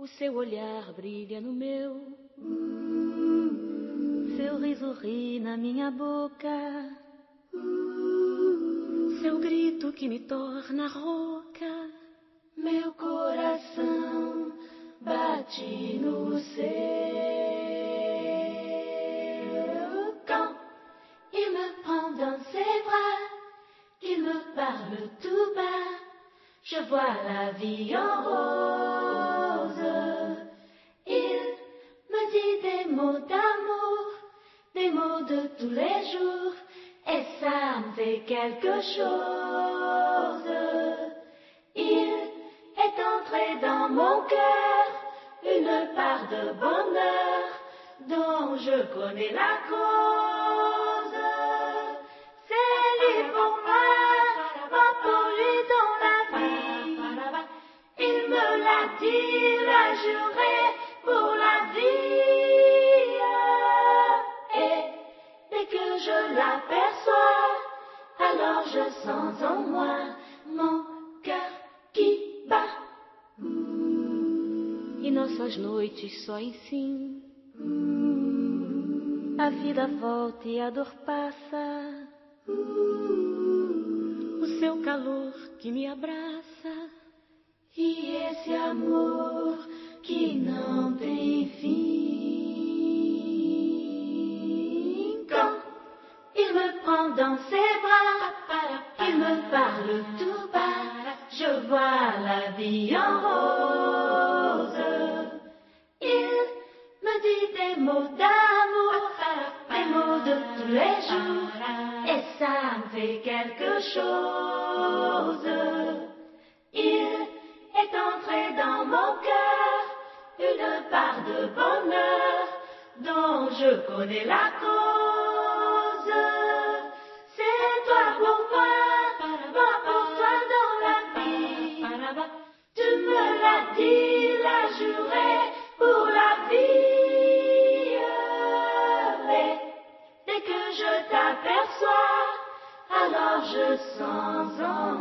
O seu olhar brilha no meu, seu riso ri na minha boca, seu grito que me torna rouca. Meu coração bate no seu. Quand il me prend dans ses bras, qu'il me parle tout bas, je vois la vie en rose. Il me dit des mots d'amour, des mots de tous les jours, et ça me fait quelque chose. Il est entré dans mon cœur une part de bonheur dont je connais la cause. C'est lui pour moi, moi pour lui dans la vie. Il me l'a dit, l'a juré pour la vie. Et dès que je l'aperçois, alors je sens en moi mon cœur qui bat. E nossas noites só em si, a vida volta e a dor passa. O seu calor que me abraça, e esse amor que não tem fim. Quand il me prend dans ses bras, qu'il me parle tout bas, je vois la vie en rose. Il me dit des mots d'amour, des mots de tous les jours, et ça me fait quelque chose. Il est entré dans mon cœur une part de bonheur dont je connais la cause. C'est toi pour moi, moi pour toi dans la vie. Tu me l'as dit, l'as juré pour la vie. Et dès que je t'aperçois, alors je sens en